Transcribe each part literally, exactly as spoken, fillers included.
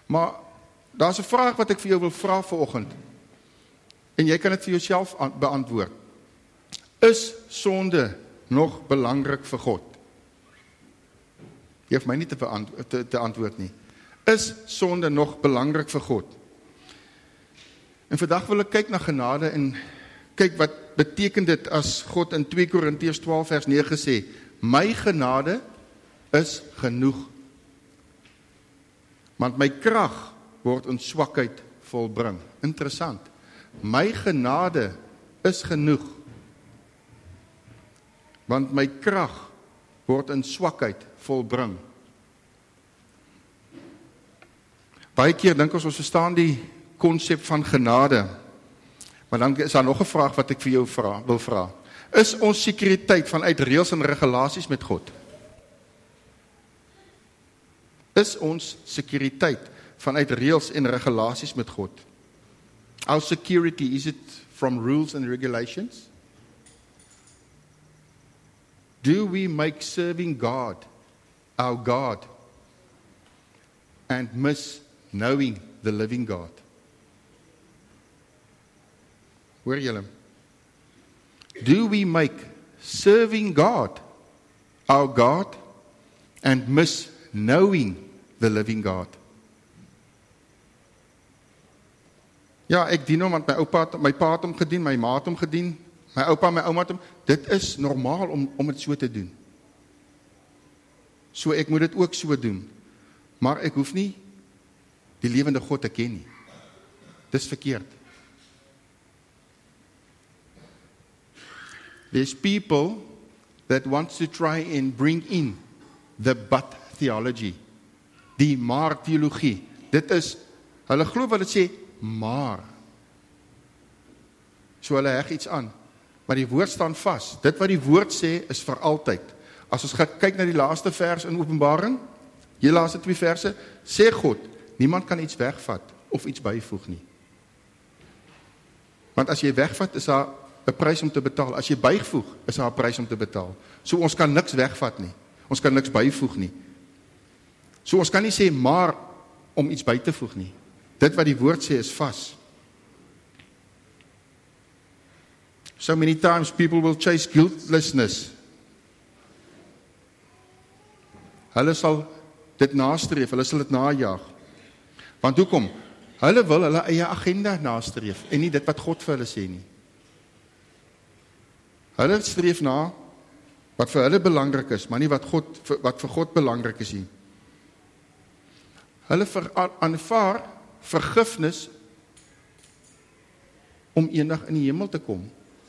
Maar daar's 'n vraag wat ek vir jou wil vra vanoggend. En jy kan dit vir jouself beantwoord. Is sonde nog belangrik vir God? Jy hoef my nie te, beantwoord, te, te antwoord nie. Is sonde nog belangrik vir God? En vandag wil ek kyk na genade en kyk wat beteken dit as God in twee Korintiërs twaalf vers nege sê, my genade is genoeg. Want my krag word in swakheid volbring. Interessant. My genade is genoeg. Want my krag word in swakheid volbring. Baie keer dink ons ons verstaan die konsep van genade. Maar dan is daar nog 'n vraag wat ek vir jou vra, wil vra. Is ons sekuriteit vanuit reëls en regulasies met God? Is ons sekuriteit vanuit reëls en regulasies met God? Our security, is it from rules and regulations? Do we make serving God our God and miss knowing the living God? Hoor julle? Do we make serving God our God and miss knowing the living God? Ja, ek dien hom, want my oupa, my pa het hom gedien, my ma het hom gedien, my oupa, my ouma het hom. Dit is normaal om, om het so te doen. So ek moet dit ook so doen. Maar ek hoef nie die lewende God te ken nie. Dis verkeerd. There's people that wants to try and bring in the but theology. Die maar theologie. Dit is, hulle glo wat dit sê, maar. So hulle heg iets aan. Maar die woord staan vas. Dit wat die woord sê, is vir altyd. As ons gaan kyk na die laaste vers in Openbaring, die laaste twee verse, sê God, niemand kan iets wegvat, of iets byvoeg nie. Want as jy wegvat, is daar 'n prys om te betaal. As jy byvoeg, is daar 'n prys om te betaal. So ons kan niks wegvat nie. Ons kan niks byvoeg nie. So ons kan nie sê maar om iets by te voeg nie. Dit wat die woord sê is vas. So many times people will chase guiltlessness. Hulle sal dit nastreef, hulle sal dit najaag. Want hoekom? Hulle wil hulle eie agenda nastreef en nie dit wat God vir hulle sê nie. Hulle streef na wat vir hulle belangrik is, maar nie wat God wat vir God belangrik is nie. Hulle ver, aanvaar vergifnis om eendag in die hemel te kom.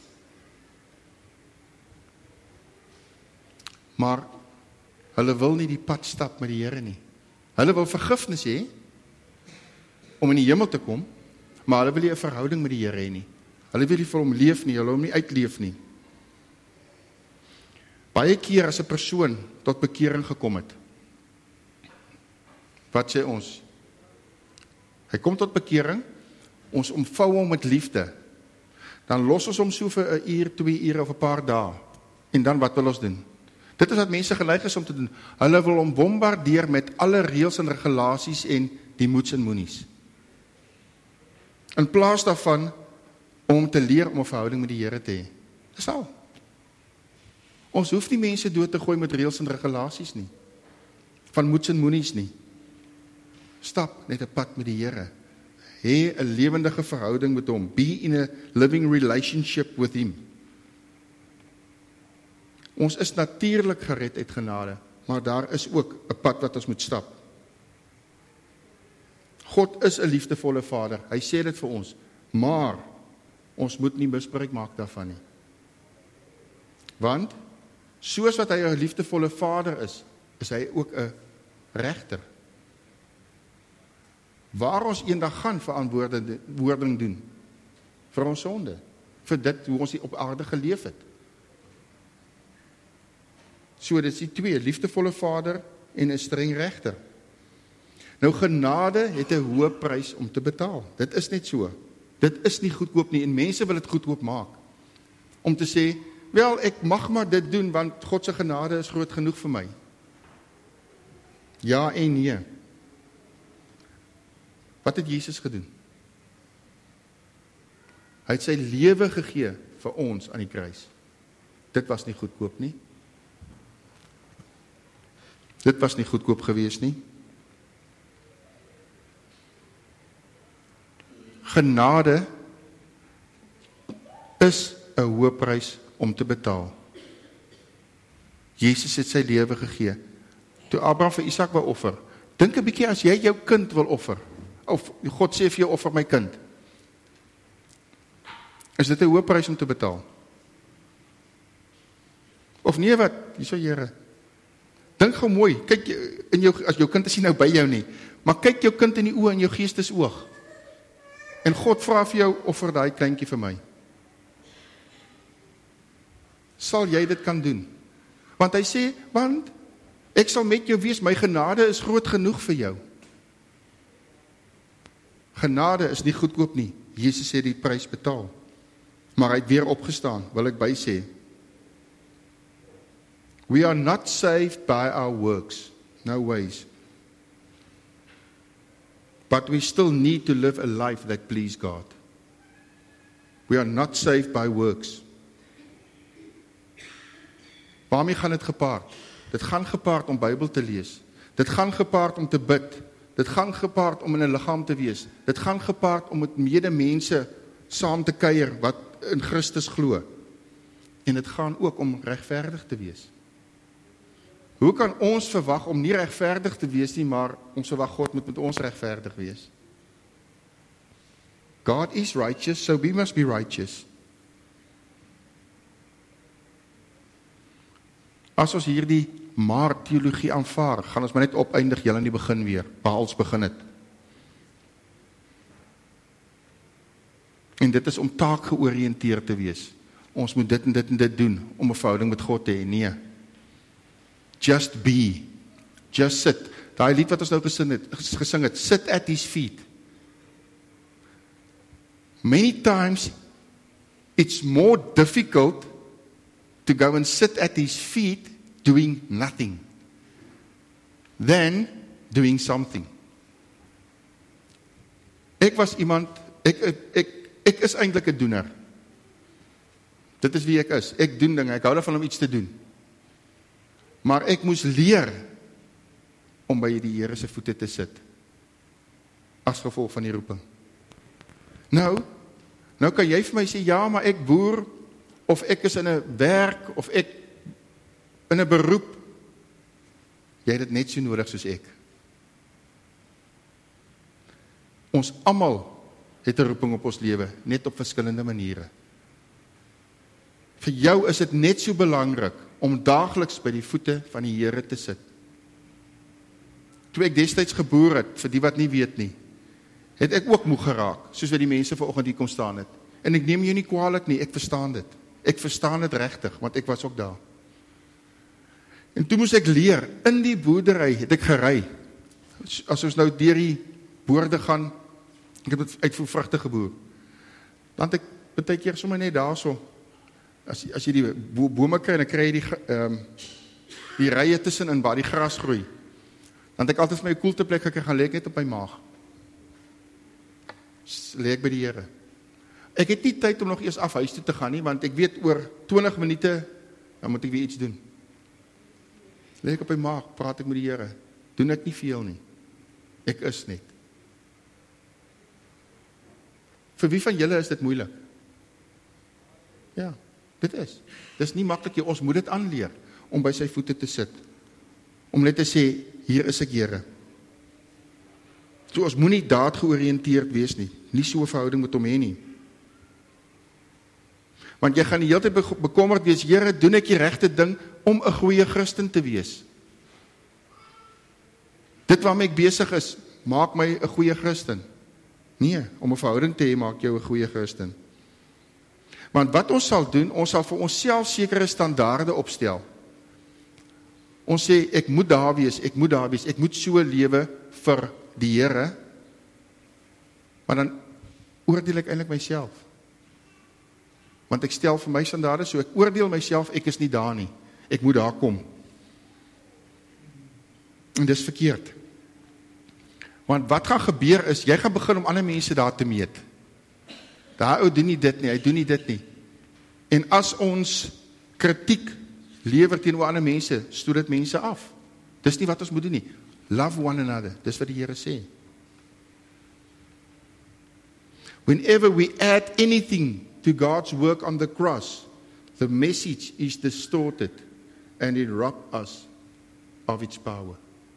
Maar hulle wil nie die pad stap met die Here nie. Hulle wil vergifnis hê om in die hemel te kom, maar hulle wil nie 'n verhouding met die Here hê nie. Hulle wil nie vir hom leef nie, hulle wil hom nie uitleef nie. Baie keer as 'n persoon tot bekering gekom het, wat sê ons? Hy kom tot bekering, ons omvou hom met liefde, dan los ons hom so vir 'n uur, twee ure of 'n paar dae, en dan wat wil ons doen? Dit is wat mense geneig is om te doen. Hulle wil hom bombardeer met alle reëls en regulasies en die moets en moenies. In plaas daarvan om te leer om 'n verhouding met die Here te hê. Dis al. Ons hoef nie mense dood te gooi met reëls en regulasies nie. Van moets en moenies nie. Stap net 'n pad met die Here. Hê 'n lewendige verhouding met hom. Be in a living relationship with him. Ons is natuurlik gered uit genade, maar daar is ook 'n pad wat ons moet stap. God is 'n liefdevolle Vader. Hy sê dit vir ons, maar ons moet nie misbruik maak daarvan nie. Want soos wat hy 'n liefdevolle Vader is, is hy ook 'n regter. Waar ons eendag gaan verantwoording doen vir ons sonde, vir dit hoe ons op aarde geleef het. So dit is die twee, liefdevolle Vader en 'n streng regter. Nou genade het 'n hoë prys om te betaal. Dit is net so. Dit is nie goedkoop nie en mense wil dit goedkoop maak. Om te sê, wel ek mag maar dit doen want God se genade is groot genoeg vir my. Ja en nee. Wat het Jesus gedoen? Hy het sy lewe gegee vir ons aan die kruis. Dit was nie goedkoop nie. Dit was nie goedkoop gewees nie. Genade is 'n hoë prys om te betaal. Jesus het sy lewe gegee. Toe Abraham vir Isak wou offer, dink 'n bietjie as jy jou kind wil offer, of God sê vir jou offer my kind, is dit 'n hoë prys om te betaal? Of nee wat, hierso Here, dink gou mooi, kyk in jou, as jou kind is nie nou by jou nie, maar kyk jou kind in die oë, in jou geestesoog, en God vra vir jou, offer daai kleintjie vir my. Sal jy dit kan doen? Want hy sê, want ek sal met jou wees, my genade is groot genoeg vir jou. Genade is nie goedkoop nie. Jesus het die prys betaal. Maar hy het weer opgestaan, wil ek by sê. We are not saved by our works. No ways. But we still need to live a life that please God. We are not saved by works. Waarmee gaan dit gepaard? Dit gaan gepaard om Bybel te lees. Dit gaan gepaard om te bid. Dit gaan gepaard om in 'n liggaam te wees. Dit gaan gepaard om met medemense saam te kuier wat in Christus glo. En dit gaan ook om regverdig te wees. Hoe kan ons verwag om nie regverdig te wees nie, maar ons verwag God moet met ons regverdig wees? God is righteous, so we must be righteous. As ons hierdie maar teologie aanvaar, gaan ons maar net opeindig heel in die begin weer, waar ons begin het. En dit is om taak georiënteerd te wees. Ons moet dit en dit en dit doen, om 'n verhouding met God te hê. Nee. Just be. Just sit. Daai lied wat ons nou gesing het, gesing het, sit at his feet. Many times, it's more difficult to go and sit at his feet doing nothing than doing something. Ek was iemand, ek, ek, ek, ek is eintlik 'n doener. Dit is wie ek is. Ek doen dinge, ek hou daarvan om iets te doen. Maar ek moes leer om by die Here se voete te sit, as gevolg van die roeping. Nou, nou kan jy vir my sê, ja, maar ek boer, of ek is in 'n werk, of ek in 'n beroep. Jy het dit net so nodig soos ek. Ons almal het 'n roeping op ons lewe, net op verskillende maniere. Vir jou is dit net so belangrik om daagliks by die voete van die Here te sit. Toe ek destyds geboor het, vir die wat nie weet nie, het ek ook moeg geraak, soos wat die mense vanoggend hier kom staan het. En ek neem jou nie kwaadlik nie, ek verstaan dit. Ek verstaan dit regtig, want ek was ook daar. En toe moes ek leer, in die boerdery het ek gery. As ons nou deur die boorde gaan, ek het uitvoer vrugte geboer. Dan het ek baie keer sommer net daar so, as, as jy die bo bome kry, dan kry jy die, um, die rye tussenin waar die gras groei. Dan het ek altyd vir my koelte plek gekry, gaan lê ek net op my maag. Lê ek by die Here. Ek het nie tyd om nog eers af huis toe te gaan nie, want ek weet oor twintig minute, dan moet ek weer iets doen. Lê ek op my maag, praat ek met die Here. Doen ek nie veel nie. Ek is net. Vir wie van julle is dit moeilik? Ja, dit is. Dit is nie maklik nie, ons moet dit aanleer, om by sy voete te sit. Om net te sê, hier is ek Here. So ons moet nie daad georiënteerd wees nie. Nie so 'n verhouding met hom hê nie. Want jy gaan die hele tyd bekommerd wees, Here, doen ek die regte ding om 'n goeie Christen te wees? Dit waarmee ek besig is, maak my 'n goeie Christen. Nee, om 'n verhouding te hê, maak jou 'n goeie Christen. Want wat ons sal doen, ons sal vir onsself sekere standaarde opstel. Ons sê, ek moet daar wees, ek moet daar wees, ek moet so lewe vir die Here, maar dan oordeel ek eintlik myself. Want ek stel vir my standaarde, so ek oordeel myself, ek is nie daar nie. Ek moet daar kom. En dis verkeerd. Want wat gaan gebeur is, jy gaan begin om ander mense daar te meet. Daai ou doen nie dit nie, hy doen nie dit nie. En as ons kritiek lewer teenoor ander mense, stoot dit mense af. Dis nie wat ons moet doen nie. Love one another, dis wat die Here sê. Whenever we add anything to God's work on the cross, the message is distorted and it robs us of its power.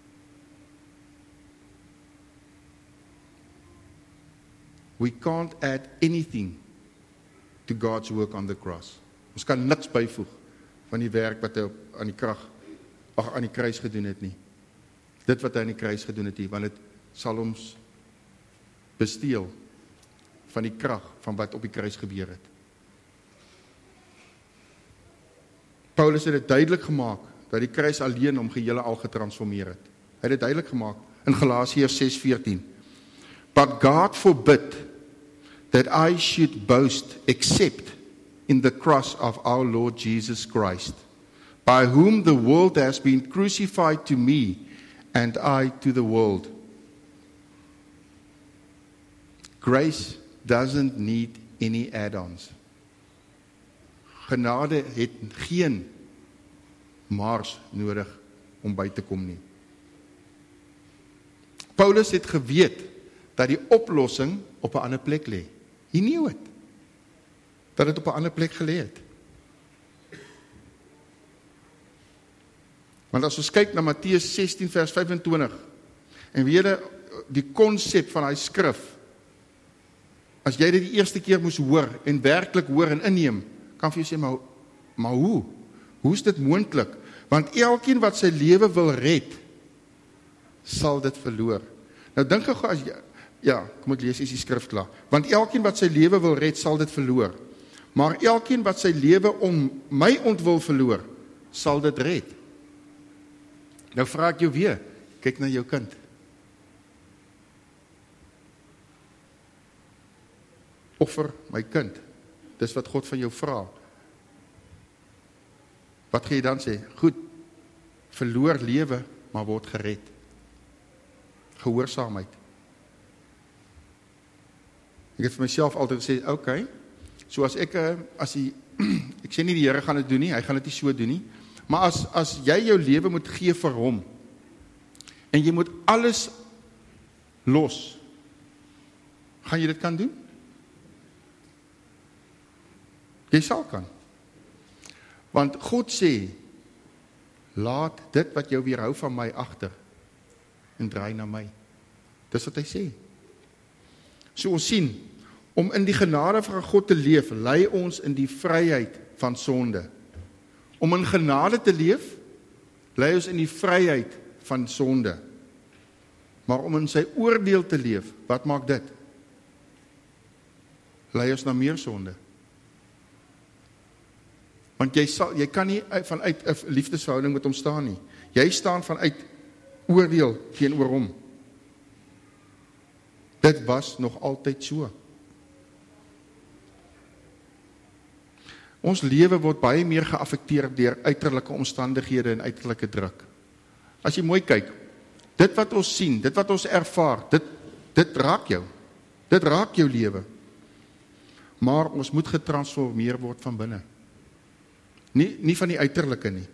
We can't add anything to God's work on the cross. Ons kan niks byvoeg van die werk wat hy op, aan die krag, ag aan die kruis gedoen het nie. Dit wat hy aan die kruis gedoen het nie, want dit sal ons besteel van die krag van wat op die kruis gebeur het. Paulus het dit duidelik gemaak dat die kruis alleen hom gehele al getransformeer het. Hy het dit duidelik gemaak in Galasiërs ses veertien. But God forbid that I should boast except in the cross of our Lord Jesus Christ, by whom the world has been crucified to me and I to the world. Grace doesn't need any add-ons. Genade het geen maars nodig om by te kom nie. Paulus het geweet dat die oplossing op 'n ander plek lê. He knew it. Dat dit op 'n ander plek gelê het. Want as ons kyk na Matteus sestien vers vyf en twintig en weer die konsep van hy skrif, as jy dit die eerste keer moes hoor en werklik hoor en inneem, kan vir jou sê, maar, maar hoe? Hoe is dit moontlik? Want elkeen wat sy lewe wil red, sal dit verloor. Nou dink gou as jy, ja, kom ek lees is die skrif klaar. Want elkeen wat sy lewe wil red, sal dit verloor. Maar elkeen wat sy lewe om my ontwil verloor, sal dit red. Nou vra ek jou weer, kyk na jou kind. Offer my kind. Dis wat God van jou vra. Wat gaan jy dan sê? Goed, verloor lewe, maar word gered. Gehoorsaamheid. Ek het vir myself altyd gesê, okay, so as ek, as die, ek sê nie die Here gaan dit doen nie, hy gaan dit nie so doen nie, maar as, as jy jou lewe moet gee vir hom, en jy moet alles los, gaan jy dit kan doen? Jy sal kan. Want God sê, laat dit wat jou weerhou van my agter, en draai na my. Dis wat hy sê. So ons sien, om in die genade van God te leef, lei ons in die vryheid van sonde. Om in genade te leef, lei ons in die vryheid van sonde. Maar om in sy oordeel te leef, wat maak dit? Lei ons na meer sonde. Want jy, sal, jy kan nie vanuit 'n liefdesverhouding met hom staan nie. Jy staan vanuit oordeel teenoor hom. Dit was nog altyd so. Ons lewe word baie meer geaffekteer deur uiterlike omstandighede en uiterlike druk. As jy mooi kyk, dit wat ons sien, dit wat ons ervaar, dit, dit raak jou. Dit raak jou lewe. Maar ons moet getransformeer word van binne. Nie, nie van die uiterlike nie.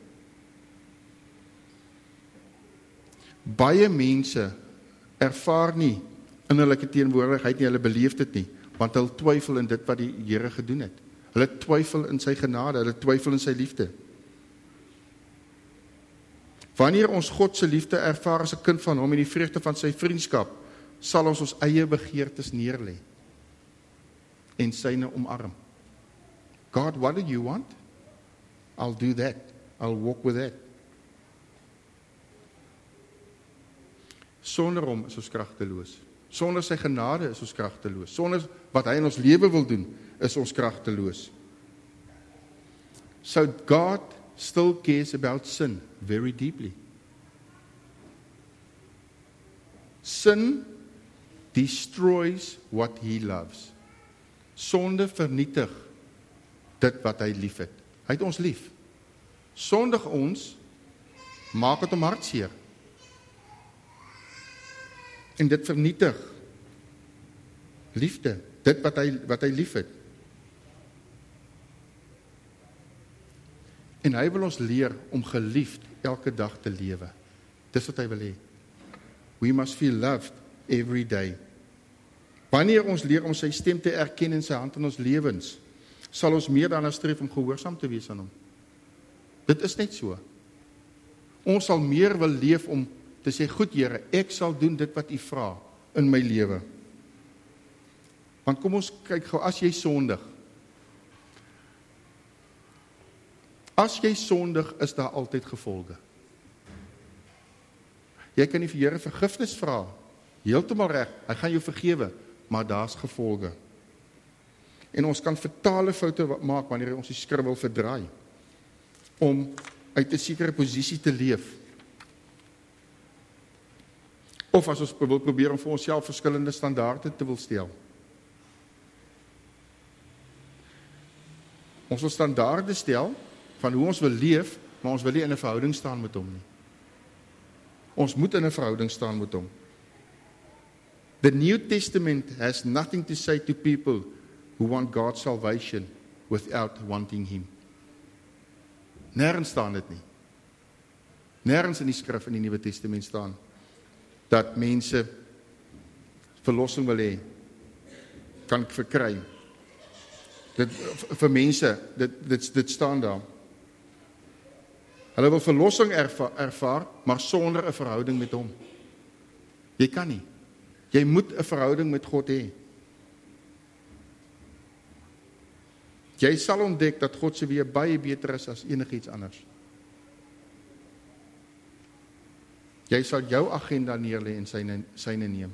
Baie mense ervaar nie innerlike teenwoordigheid nie, hulle beleef dit nie, want hulle twyfel in dit wat die Here gedoen het. Hulle twyfel in sy genade, hulle twyfel in sy liefde. Wanneer ons God se liefde ervaar as 'n kind van hom en die vreugde van sy vriendskap, sal ons ons eie begeertes neerlê en syne omarm. God, what do you want? I'll do that. I'll walk with that. Sonder hom is ons kragteloos. Sonder sy genade is ons kragteloos. Sonder wat hy in ons lewe wil doen, is ons kragteloos. So God still cares about sin very deeply. Sin destroys what he loves. Sonde vernietig dit wat hy lief het. Hy het ons lief. Sondig ons, maak het hom hartseer. En dit vernietig liefde, dit wat hy, wat hy lief het. En hy wil ons leer om geliefd elke dag te lewe. Dis wat hy wil hê. We must feel loved every day. Wanneer ons leer om sy stem te erken en sy hand in ons lewens, sal ons meer daarna streef om gehoorsaam te wees aan hom. Dit is net so. Ons sal meer wil leef om te sê, goed Here, ek sal doen dit wat U vra in my lewe. Want kom ons kyk gou, as jy sondig, as jy sondig, is daar altyd gevolge. Jy kan nie vir Here vergifnis vra, heeltemal reg, hy gaan jou vergewe, maar daar's gevolge. En ons kan fatale foute maak wanneer ons die skrif wil verdraai, om uit 'n sekere posisie te leef. Of as ons wil probeer om vir onsself verskillende standaarde te wil stel. Ons wil standaarde stel van hoe ons wil leef, maar ons wil nie in 'n verhouding staan met hom nie. Ons moet in 'n verhouding staan met hom. The New Testament has nothing to say to people who want God's salvation without wanting him. Nergens staan dit nie. Nergens in die skrif in die Nuwe Testament staan dat mense verlossing wil hê, kan verkry. Dit vir mense, dit dit dit staan daar. Hulle wil verlossing ervaar, ervaar, maar sonder 'n verhouding met hom. Jy kan nie. Jy moet 'n verhouding met God hê. Jy sal ontdek dat God se weë baie beter is as enigiets anders. Jy sal jou agenda neerlê en syne syne neem.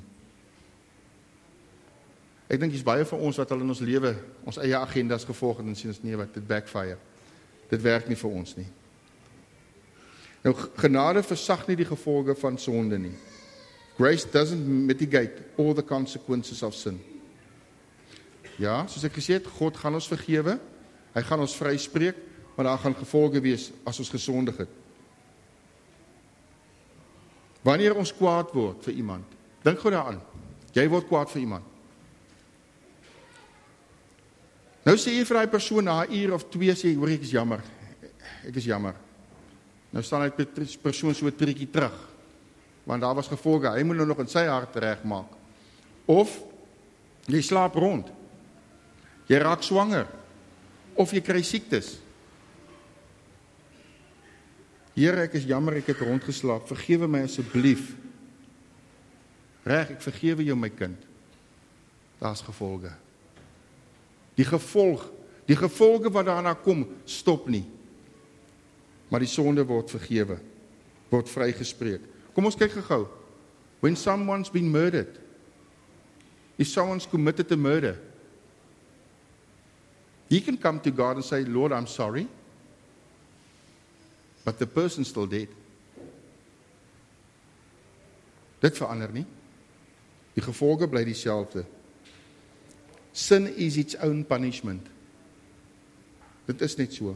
Ek dink dis baie van ons wat al in ons lewe ons eie agendas gevolg het en sien ons nee wat dit backfire. Dit werk nie vir ons nie. Nou genade versag nie die gevolge van sonde nie. Grace doesn't mitigate all the consequences of sin. Ja, soos ek gesê het, God gaan ons vergewe, hy gaan ons vryspreek, maar daar gaan gevolge wees as ons gesondig het. Wanneer ons kwaad word vir iemand, dink gou daaraan, jy word kwaad vir iemand. Nou sê jy vir die persoon na 'n uur of twee, sê, hoor ek is jammer, ek is jammer. Nou staan hy persoon so 'n triekie terug, want daar was gevolge, hy moet nou nog in sy hart regmaak. Of, jy slaap rond, jy raak swanger, of jy kry siektes. Here, ek is jammer, ek het rondgeslaap, vergewe my asseblief. Reg, ek vergewe jou my kind. Daar's gevolge. Die gevolg, die gevolge wat daarna kom, stop nie. Maar die sonde word vergewe, word vrygespreek. Kom ons kyk gou. When someone's been murdered, if someone's committed a murder, he can come to God and say, Lord, I'm sorry, but the person's still dead. Dit verander nie. Die gevolge bly dieselfde. Sin is its own punishment. Dit is net so.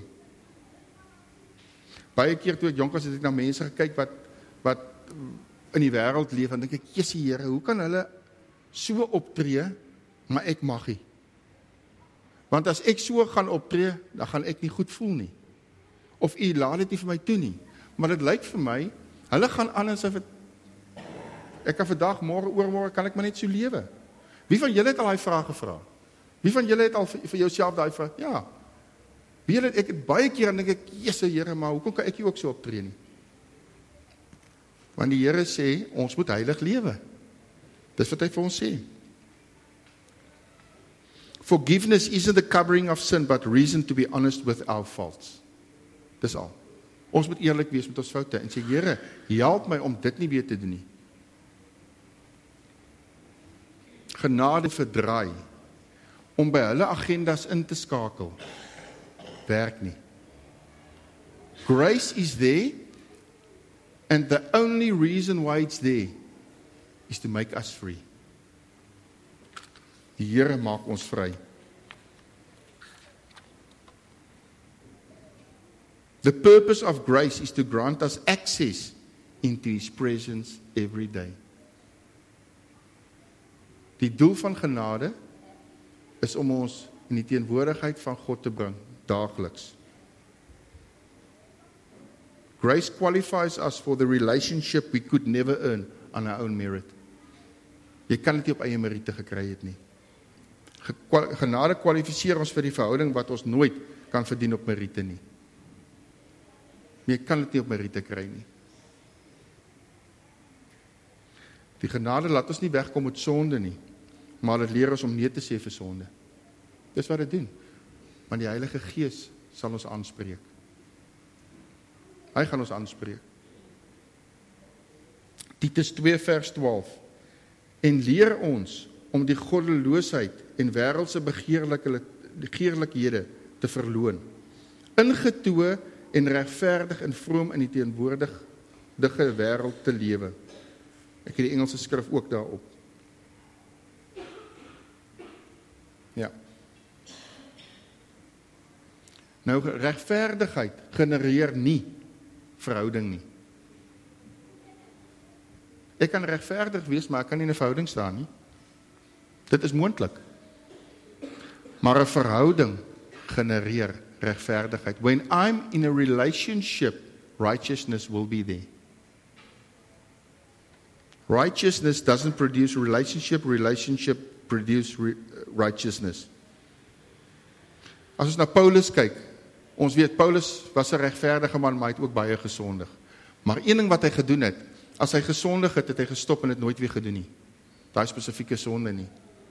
Baie keer toe ek jonk was, het ek na mense gekyk wat, wat in die wêreld leef, en dink ek, Jessie Here, hoe kan hulle so optree, maar ek mag nie? Want as ek so gaan optree, dan gaan ek nie goed voel nie. Of U laat dit nie vir my toe nie. Maar dit lyk vir my, hulle gaan aan en sê, ek kan vandag, môre, oormôre, kan ek maar net so lewe. Wie van julle het al die vraag gevra? Wie van julle het al vir, vir jouself daai vraag? Ja. Wie julle het, ek het baie keer en dink ek, Jesse Here, maar hoekom kan ek nie ook so optree nie? Want die Here sê, ons moet heilig lewe. Dis wat hy vir ons sê. Forgiveness isn't the covering of sin, but reason to be honest with our faults. Dis al. Ons moet eerlik wees met ons foute en sê, Here, help my om dit nie weer te doen nie. Genade verdraai, om by hulle agendas in te skakel, werk nie. Grace is there, and the only reason why it's there, is to make us free. Die Here maak ons vry. The purpose of grace is to grant us access into His presence every day. Die doel van genade is om ons in die teenwoordigheid van God te bring, daagliks. Grace qualifies us for the relationship we could never earn on our own merit. Jy kan dit nie op eie meriete gekry het nie. Genade kwalifiseer ons vir die verhouding wat ons nooit kan verdien op meriete nie. Jy kan dit nie op meriete kry nie. Die genade laat ons nie wegkom met sonde nie, maar dit leer ons om nee te sê vir sonde. Dis wat dit doen. Want die Heilige Gees sal ons aanspreek. Hy gaan ons aanspreek. Titus twee vers twaalf. En leer ons om die goddeloosheid en wêreldse begeerlikhede te verloon. Ingetoe en regverdig en vroom in die teenwoordige wêreld te lewe. Ek het die Engelse skrif ook daarop. Ja. Nou, regverdigheid genereer nie verhouding nie. Ek kan regverdig wees, maar ek kan nie in 'n verhouding staan nie. Dit is moontlik. Maar 'n verhouding genereer regverdigheid. When I'm in a relationship, righteousness will be there. Righteousness doesn't produce relationship, relationship produce re righteousness. As ons na Paulus kyk, ons weet Paulus was 'n regverdige man, maar hy het ook baie gesondig. Maar een ding wat hy gedoen het, as hy gesondig het, het hy gestop en het nooit weer gedoen nie. Daai spesifieke sonde nie.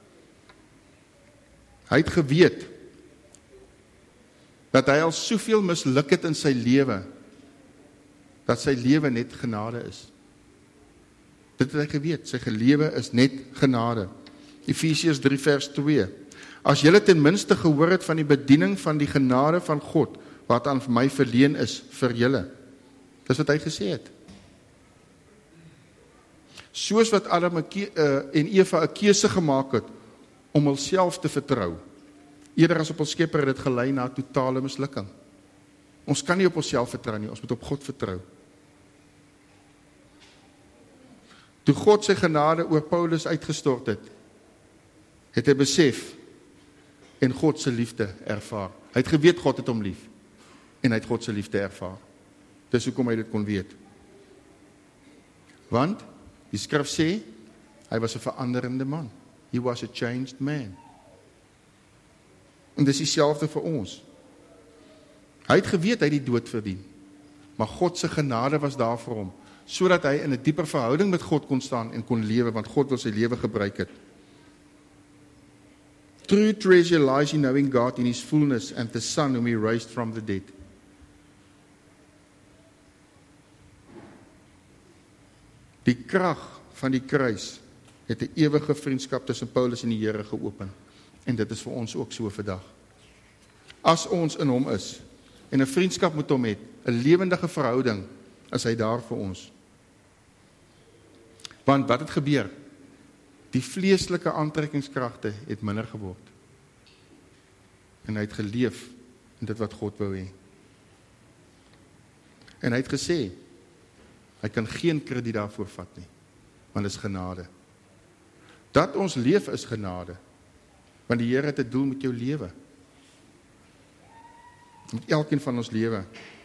Hy het geweet dat hy al soveel misluk het in sy lewe, dat sy lewe net genade is. Dit het hy geweet, sy lewe is net genade. Efesiërs drie vers twee. As julle ten minste gehoor het van die bediening van die genade van God, wat aan my verleen is vir julle. Dis wat hy gesê het. Soos wat Adam en Eva 'n keuse gemaak het om hulself te vertrou, eerder as op ons Skepper het dit gelei na totale mislukking. Ons kan nie op onsself vertrou nie, ons moet op God vertrou. Toe God sy genade oor Paulus uitgestort het, het hy besef en God se liefde ervaar. Hy het geweet God het hom lief en hy het God se liefde ervaar. Dis hoekom hy dit kon weet. Want die skrif sê hy was 'n veranderende man. He was a changed man. En dis dieselfde vir ons. Hy het geweet hy het die dood verdien, maar God se genade was daar vir hom, sodat hy in 'n dieper verhouding met God kon staan en kon lewe, want God wil sy lewe gebruik het. True treasure lies in knowing God in His fullness and the Son whom He raised from the dead. Die krag van die kruis het 'n ewige vriendskap tussen Paulus en die Here geopen. En dit is vir ons ook so vandag. As ons in hom is en 'n vriendskap met hom het, 'n lewendige verhouding, is hy daar vir ons. Want wat het gebeur? Die vleeslike aantrekkingskragte het minder geword. En hy het geleef in dit wat God wou hê. En hy het gesê, hy kan geen krediet daarvoor vat nie, want dit is genade. Dat ons leef is genade, want die Here het 'n doel met jou lewe. Met elkeen van ons lewe.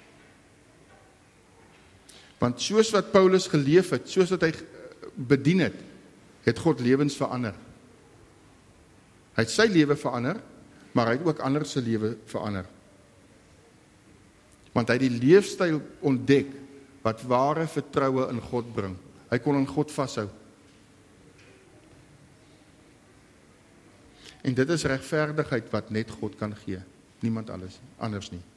Want soos wat Paulus geleef het, soos wat hy bedien het, het God lewens verander. Hy het sy lewe verander, maar hy het ook ander se lewe verander. Want hy het die leefstyl ontdek, wat ware vertroue in God bring. Hy kon in God vashou. En dit is regverdigheid wat net God kan gee. Niemand alles, anders nie.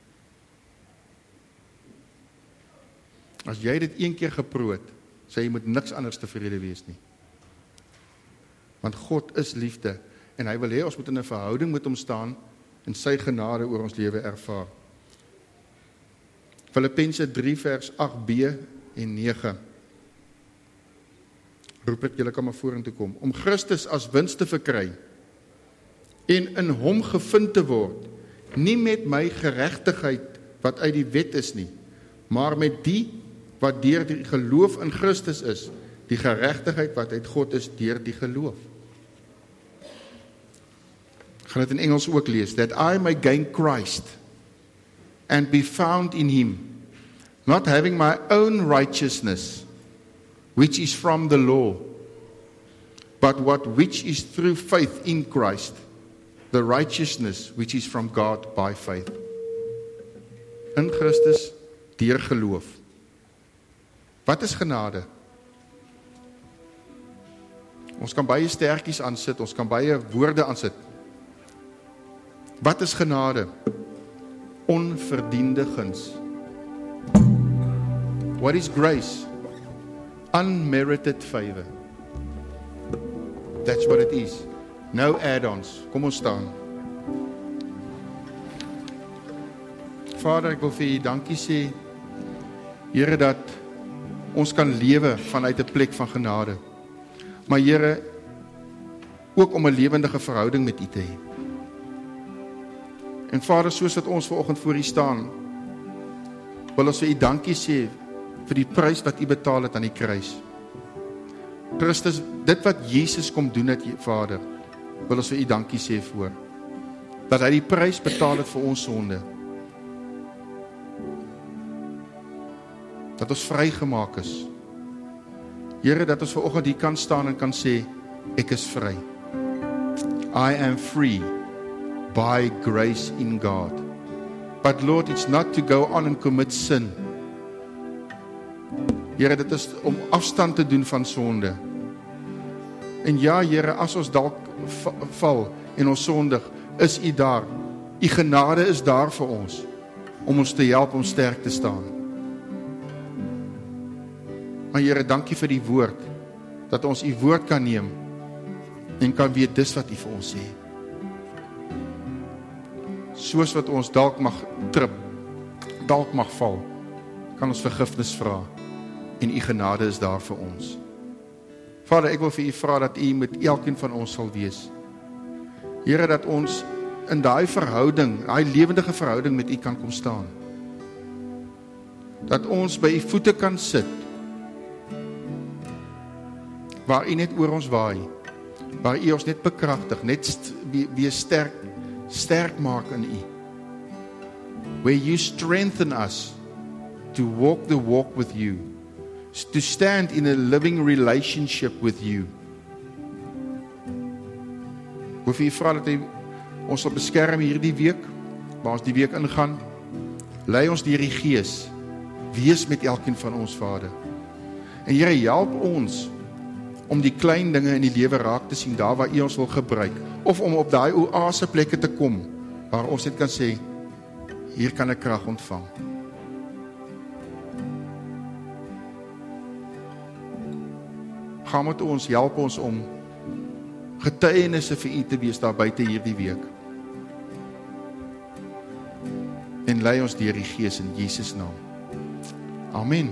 As jy dit een keer geproe het, sê jy moet niks anders tevrede wees nie. Want God is liefde, en hy wil hê ons moet in 'n verhouding met hom staan, en sy genade oor ons lewe ervaar. Filippense drie vers agt b en nege. Roep ek julle kan maar vorentoe kom. Om Christus as wins te verkry, en in hom gevind te word, nie met my geregtigheid wat uit die wet is nie, maar met die wat deur die geloof in Christus is, die geregtigheid wat uit God is deur die geloof. gaan dit in Engels ook lees, that I may gain Christ and be found in him, not having my own righteousness, which is from the law, but what which is through faith in Christ, the righteousness which is from God by faith. In Christus, deur geloof. Wat is genade? Ons kan baie sterkies aansit, ons kan baie woorde aansit. Wat is genade? Onverdiende guns. What is grace? Unmerited favor. That's what it is. No add-ons. Kom ons staan. Vader, ek wil vir U dankie sê, Here, dat ons kan lewe vanuit 'n plek van genade. Maar Here, ook om 'n lewendige verhouding met U te hê. En Vader, soos wat ons vanoggend voor U staan, wil ons vir U dankie sê vir die prys wat U betaal het aan die kruis. Christus, dit wat Jesus kom doen het, Vader, wil ons vir U dankie sê voor. Dat hy die prys betaal het vir ons sonde. Dat ons vrygemaak is. Here, dat ons vanoggend hier kan staan en kan sê, ek is vry. I am free by grace in God. But Lord, it's not to go on and commit sin. Here, dit is om afstand te doen van sonde. En ja, Here, as ons dalk val en ons sondig, is U daar. U genade is daar vir ons, om ons te help om sterk te staan. Maar Here, dankie vir die woord, dat ons U woord kan neem, en kan weet dis wat U vir ons sê. Soos wat ons dalk mag trip, dalk mag val, kan ons vergifnis vra, en U genade is daar vir ons. Vader, ek wil vir U vra dat U met elkeen van ons sal wees. Here, dat ons in daai verhouding, daai lewendige verhouding met U kan kom staan. Dat ons by U voete kan sit, waar U net oor ons waai, waar U ons net bekragtig, net st- weer sterk, sterk maak in U. Where you strengthen us to walk the walk with You, to stand in a living relationship with You. Ek wil vir U vra dat U ons sal beskerm hierdie week, waar ons die week ingaan. Lei ons deur die Gees, wees met elkeen van ons, Vader. En Here, help ons om die klein dinge in die lewe raak te sien, daar waar U ons wil gebruik, of om op daai oase plekke te kom, waar ons net kan sê, hier kan ek krag ontvang. Gaan met ons, help ons om getuienisse vir U te wees daar buite hierdie week. En lei ons deur die Gees in Jesus naam. Amen.